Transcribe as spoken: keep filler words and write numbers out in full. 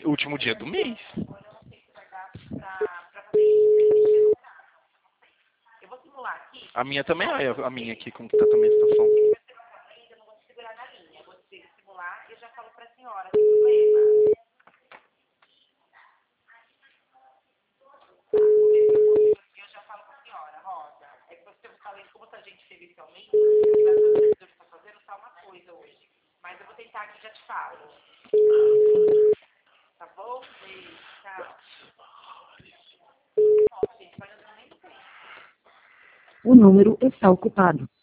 Último dia do mês. Agora eu não sei se vai dar pra, pra fazer isso. Eu vou simular aqui. A minha também, olha a minha aqui, como que tá também a situação. Eu não vou te segurar na linha. Eu vou te simular e eu já falo pra senhora, sem problema. Eu já falo pra senhora, Rosa. É que você falei como a gente teve esse aumento, e vai fazer o que está fazendo só uma coisa hoje. Mas eu vou tentar aqui e já te falo. Tá bom? Beijo, tchau. Nossa, gente, vai andando nem tempo. O número está ocupado.